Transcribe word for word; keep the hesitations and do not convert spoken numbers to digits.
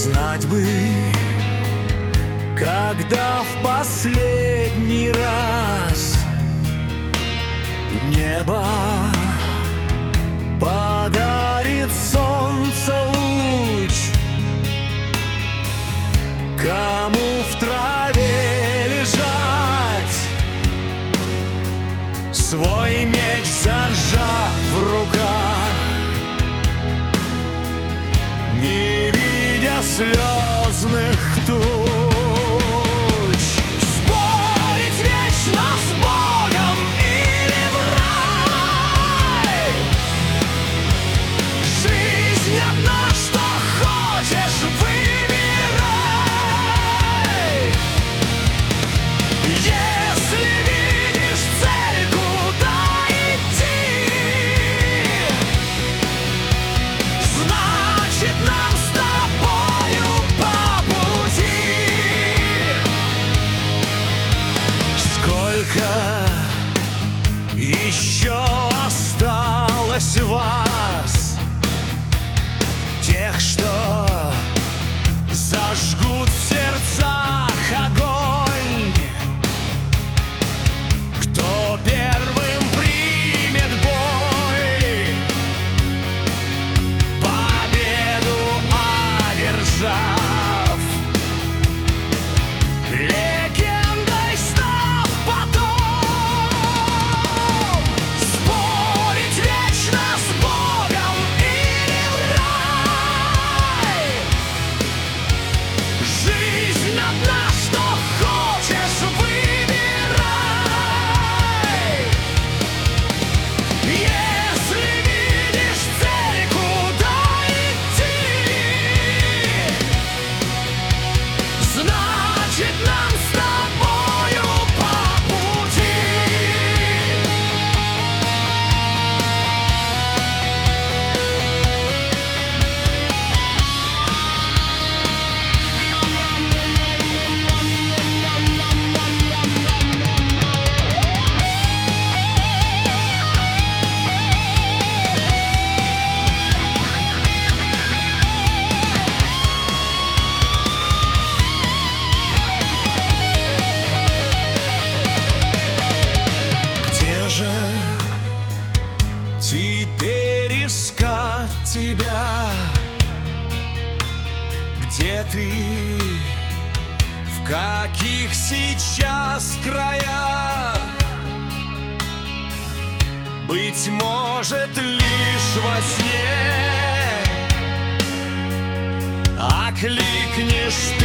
Знать бы, когда в последний раз небо подарит солнце луч, кому в траве лежать, свой меч зажав в руках, не видя слезных туч. Спорить вечно с Богом или в рай, жизнь одна, что хочешь, выбирай. Если видишь цель, куда идти, значит нам с тобою по пути. Сколько еще осталось вас, тех, что зажгут в сердцах огонь, кто первым примет бой, победу одержав, легендой став потом. Спорить вечно с Богом или в рай, жизнь одна, что хочешь, выбирай. Если видишь цель, куда идти, значит нам с тобою по пути. Где же теперь искать тебя? Где ты? В каких сейчас краях? Быть может, лишь во сне окликнешь ты